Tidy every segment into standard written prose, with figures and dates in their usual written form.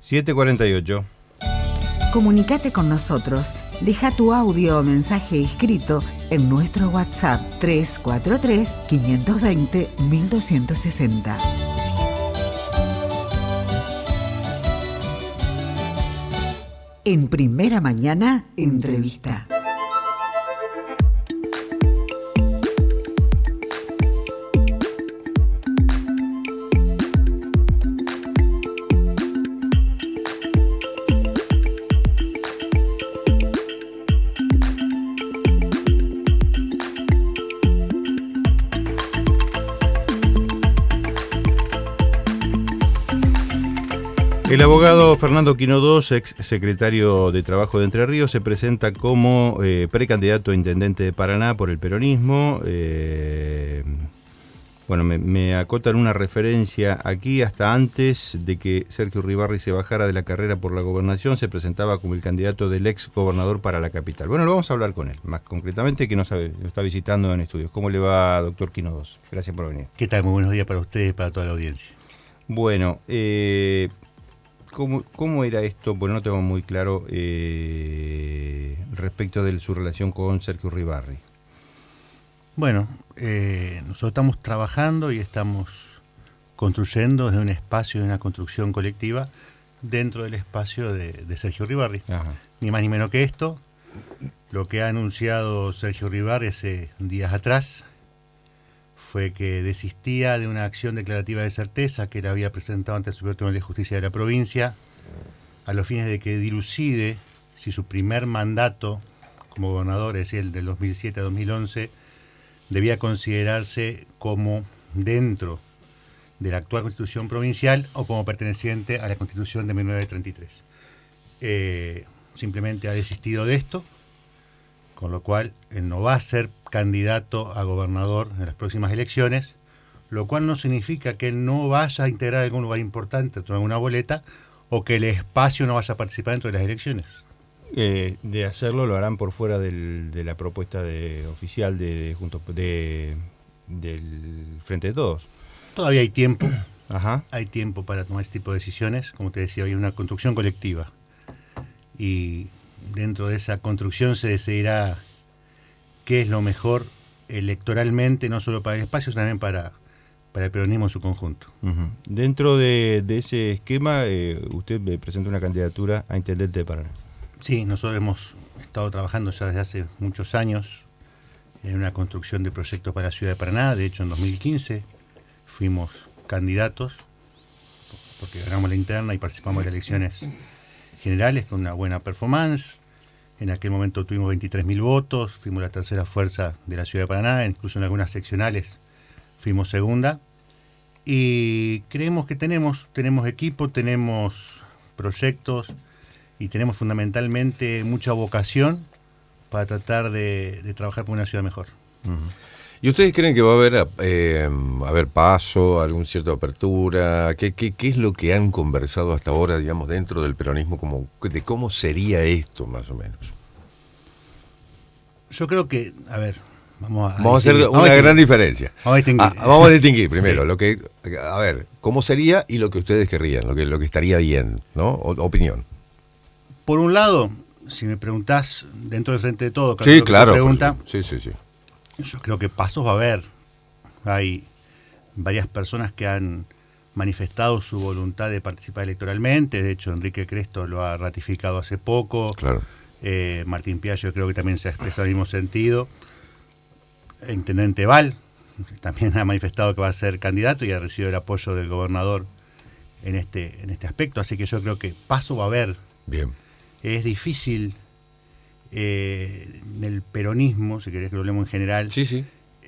7:48. Comunicate con nosotros. Deja tu audio o mensaje escrito en nuestro WhatsApp 343-520-1260. En Primera Mañana, entrevista. El abogado Fernando Quinodós, ex secretario de Trabajo de Entre Ríos, se presenta como precandidato a intendente de Paraná por el peronismo. Bueno, me acotan una referencia aquí: hasta antes de que Sergio Uribarri se bajara de la carrera por la gobernación, se presentaba como el candidato del ex gobernador para la capital. Bueno, lo vamos a hablar con él, más concretamente, que nos está visitando en estudios. ¿Cómo le va, doctor Quinodós? Gracias por venir. ¿Qué tal? Muy buenos días para ustedes y para toda la audiencia. Bueno, ¿Cómo era esto? Bueno, no tengo muy claro respecto de su relación con Sergio Uribarri. Bueno, nosotros estamos trabajando y estamos construyendo desde un espacio de una construcción colectiva dentro del espacio de Sergio Uribarri. Ajá. Ni más ni menos que esto, lo que ha anunciado Sergio Uribarri hace días atrás fue que desistía de una acción declarativa de certeza que él había presentado ante el Superior Tribunal de Justicia de la provincia a los fines de que dilucide si su primer mandato como gobernador, es decir, el del 2007 a 2011, debía considerarse como dentro de la actual Constitución provincial o como perteneciente a la Constitución de 1933. Simplemente ha desistido de esto, con lo cual él no va a ser candidato a gobernador en las próximas elecciones, lo cual no significa que él no vaya a integrar algún lugar importante dentro de alguna boleta o que el espacio no vaya a participar dentro de las elecciones. De hacerlo lo harán por fuera de la propuesta oficial del Frente de Todos. Todavía hay tiempo. Ajá. Hay tiempo para tomar este tipo de decisiones. Como te decía, hay una construcción colectiva y dentro de esa construcción se decidirá qué es lo mejor electoralmente, no solo para el espacio, sino también para el peronismo en su conjunto. Uh-huh. Dentro de ese esquema, usted presenta una candidatura a intendente de Paraná. Sí, nosotros hemos estado trabajando ya desde hace muchos años en una construcción de proyectos para la ciudad de Paraná. De hecho, en 2015 fuimos candidatos, porque ganamos la interna y participamos en las elecciones generales con una buena performance. En aquel momento tuvimos 23.000 votos, fuimos la tercera fuerza de la ciudad de Paraná, incluso en algunas seccionales fuimos segunda. Y creemos que tenemos equipo, tenemos proyectos y tenemos fundamentalmente mucha vocación para tratar de trabajar por una ciudad mejor. Uh-huh. ¿Y ustedes creen que va a haber paso, alguna cierta apertura? ¿Qué es lo que han conversado hasta ahora, digamos, dentro del peronismo, de cómo sería esto, más o menos? Yo creo que, vamos a hacer una gran diferencia. Vamos a distinguir primero, sí. ¿Cómo sería y lo que ustedes querrían, lo que estaría bien, ¿no? Opinión. Por un lado, si me preguntás dentro del Frente de Todos, sí, claro. Sí. Yo creo que pasos va a haber. Hay varias personas que han manifestado su voluntad de participar electoralmente. De hecho, Enrique Cresto lo ha ratificado hace poco. Claro. Martín Piaggio creo que también se ha expresado en el mismo sentido. El intendente Val también ha manifestado que va a ser candidato y ha recibido el apoyo del gobernador en este aspecto. Así que yo creo que paso va a haber. Bien. Es difícil en el peronismo, si querés que lo hablemos en general, sí.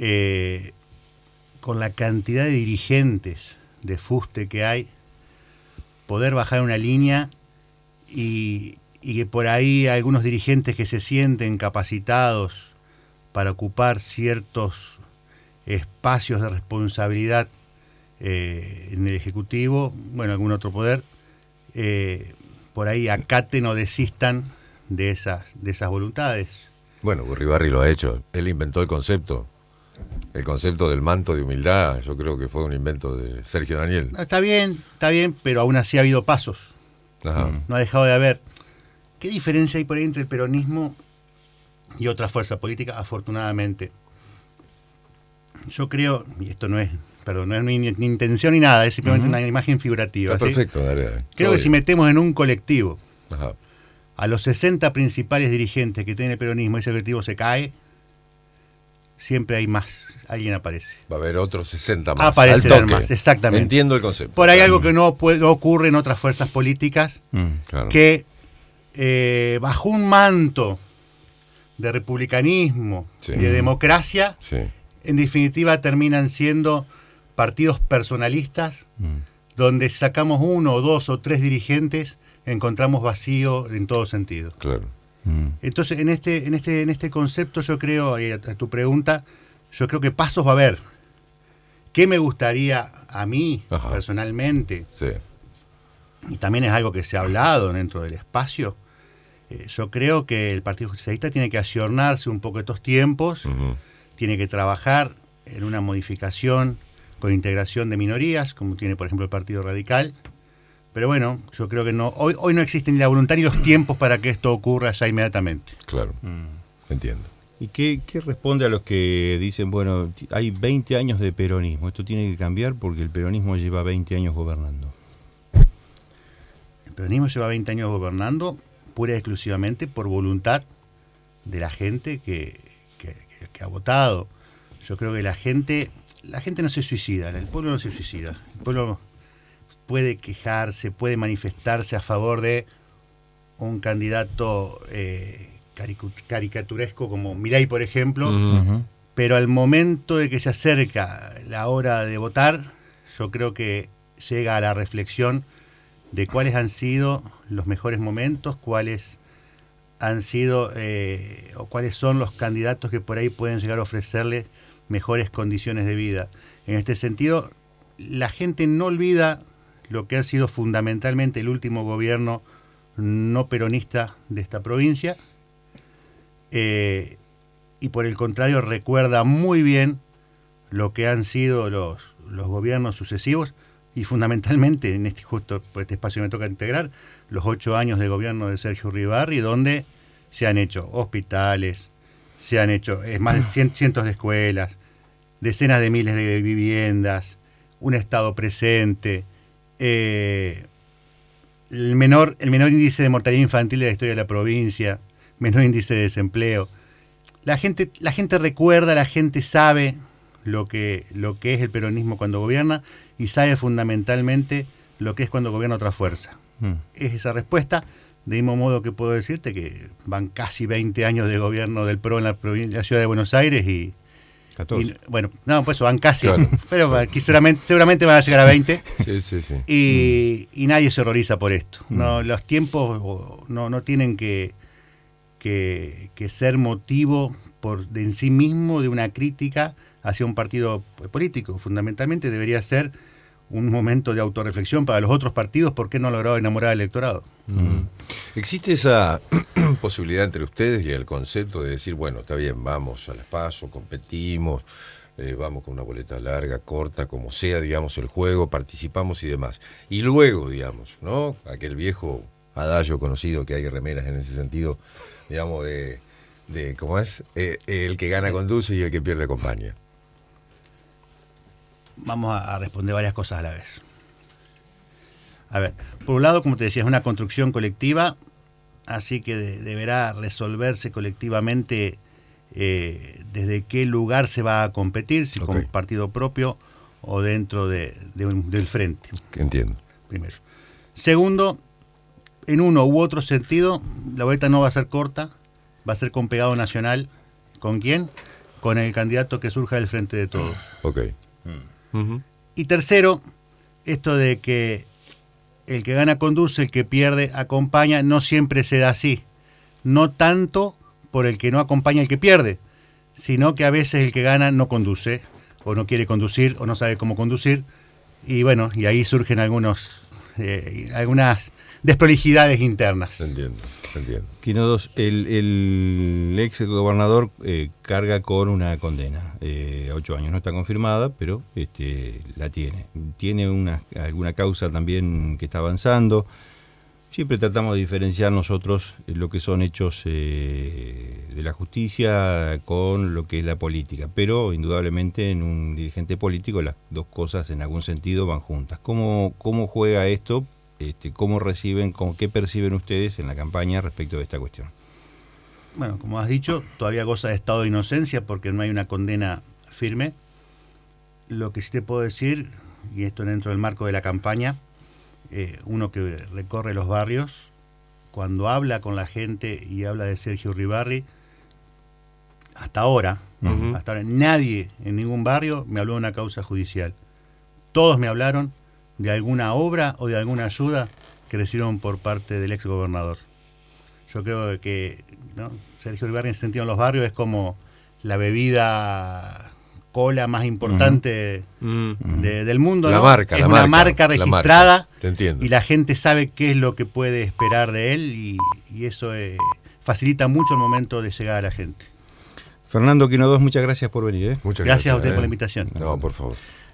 Con la cantidad de dirigentes de fuste que hay, poder bajar una línea y que por ahí algunos dirigentes que se sienten capacitados para ocupar ciertos espacios de responsabilidad en el Ejecutivo, bueno, algún otro poder, por ahí acaten o desistan de esas voluntades. Bueno, Uribarri lo ha hecho. Él inventó el concepto del manto de humildad. Yo creo que fue un invento de Sergio Daniel. Está bien, pero aún así ha habido pasos. Ajá. No ha dejado de haber. ¿Qué diferencia hay por ahí entre el peronismo y otra fuerza política? Afortunadamente. Yo creo, y esto no es ni intención ni nada, es simplemente una imagen figurativa. Está ¿sí? perfecto, dale. Creo que si metemos en un colectivo Ajá. a los 60 principales dirigentes que tiene el peronismo, ese colectivo se cae, siempre hay más, alguien aparece. Va a haber otros 60 más. Aparecerán Al toque. más, exactamente. Entiendo el concepto. Por ahí algo que no ocurre en otras fuerzas políticas, Claro. que bajo un manto de republicanismo Sí. y de democracia, Sí. en definitiva terminan siendo partidos personalistas, donde sacamos 1 o 2 o 3 dirigentes, encontramos vacío en todo sentido. Claro. Entonces, en este concepto, yo creo, a tu pregunta, yo creo que pasos va a haber. ¿Qué me gustaría a mí, Ajá. personalmente? Sí. Y también es algo que se ha hablado dentro del espacio. Yo creo que el Partido Justicialista tiene que ayornarse un poco estos tiempos, Ujú. tiene que trabajar en una modificación con integración de minorías, como tiene, por ejemplo, el Partido Radical. Pero bueno, yo creo que no hoy no existe ni la voluntad ni los tiempos para que esto ocurra ya inmediatamente. Claro. Entiendo. ¿Y qué responde a los que dicen, bueno, hay 20 años de peronismo, esto tiene que cambiar porque el peronismo lleva 20 años gobernando? El peronismo lleva 20 años gobernando pura y exclusivamente por voluntad de la gente que ha votado. Yo creo que la gente no se suicida, el pueblo no se suicida. El pueblo puede quejarse, puede manifestarse a favor de un candidato caricaturesco como Milei, por ejemplo, pero al momento de que se acerca la hora de votar, yo creo que llega a la reflexión de cuáles han sido los mejores momentos, cuáles han sido o cuáles son los candidatos que por ahí pueden llegar a ofrecerle mejores condiciones de vida. En este sentido, la gente no olvida lo que ha sido fundamentalmente el último gobierno no peronista de esta provincia, y por el contrario recuerda muy bien lo que han sido los gobiernos sucesivos, y fundamentalmente en justo por este espacio me toca integrar los 8 años de gobierno de Sergio Uribarri, donde se han hecho hospitales, se han hecho más de cientos de escuelas, decenas de miles de viviendas, un Estado presente, el menor índice de mortalidad infantil de la historia de la provincia, menor índice de desempleo. La gente recuerda, la gente sabe lo que es el peronismo cuando gobierna, y sabe fundamentalmente lo que es cuando gobierna otra fuerza. Es esa respuesta. De mismo modo que puedo decirte que van casi 20 años de gobierno del PRO en la ciudad de Buenos Aires y bueno, no, pues van casi, claro, pero seguramente van a llegar a 20. Sí. Y nadie se horroriza por esto. No, los tiempos no tienen que ser motivo en sí mismo de una crítica hacia un partido político. Fundamentalmente debería ser un momento de autorreflexión para los otros partidos, por qué no han logrado enamorar al electorado. ¿Existe esa posibilidad entre ustedes y el concepto de decir, bueno, está bien, vamos a las PASO, competimos, vamos con una boleta larga, corta, como sea, digamos, el juego, participamos y demás? Y luego, digamos, ¿no? Aquel viejo adagio conocido que hay remeras en ese sentido, digamos, de ¿cómo es? El que gana conduce y el que pierde acompaña. Vamos a responder varias cosas a la vez. A ver, por un lado, como te decía, es una construcción colectiva, así que deberá resolverse colectivamente desde qué lugar se va a competir, si con partido propio o dentro del frente. Entiendo. Primero. Segundo, en uno u otro sentido, la boleta no va a ser corta, va a ser con pegado nacional. ¿Con quién? Con el candidato que surja del frente de todos. Ok. Y tercero, esto de que el que gana conduce, el que pierde acompaña, no siempre se da así. No tanto por el que no acompaña el que pierde, sino que a veces el que gana no conduce, o no quiere conducir, o no sabe cómo conducir. Y bueno, y ahí surgen algunas desprolijidades internas. Entiendo. Quino 2, el ex gobernador carga con una condena, 8 años, no está confirmada, pero la tiene. Tiene alguna causa también que está avanzando. Siempre tratamos de diferenciar nosotros lo que son hechos de la justicia con lo que es la política, pero indudablemente en un dirigente político las dos cosas en algún sentido van juntas. ¿Cómo juega esto? ¿Cómo reciben, qué perciben ustedes en la campaña respecto de esta cuestión? Bueno, como has dicho, todavía goza de estado de inocencia porque no hay una condena firme. Lo que sí te puedo decir, y esto dentro del marco de la campaña, uno que recorre los barrios, cuando habla con la gente y habla de Sergio Uribarri, hasta ahora, nadie en ningún barrio me habló de una causa judicial. Todos me hablaron de alguna obra o de alguna ayuda que recibieron por parte del ex gobernador. Yo creo que, ¿no?, Sergio Uribarri en ese sentido en los barrios es como la bebida cola más importante del mundo. La ¿no? marca, es la una marca, marca registrada, la marca. Te entiendo. Y la gente sabe qué es lo que puede esperar de él y eso facilita mucho el momento de llegar a la gente. Fernando Quino II, muchas gracias por venir. Muchas Gracias a usted por la invitación. No, por favor.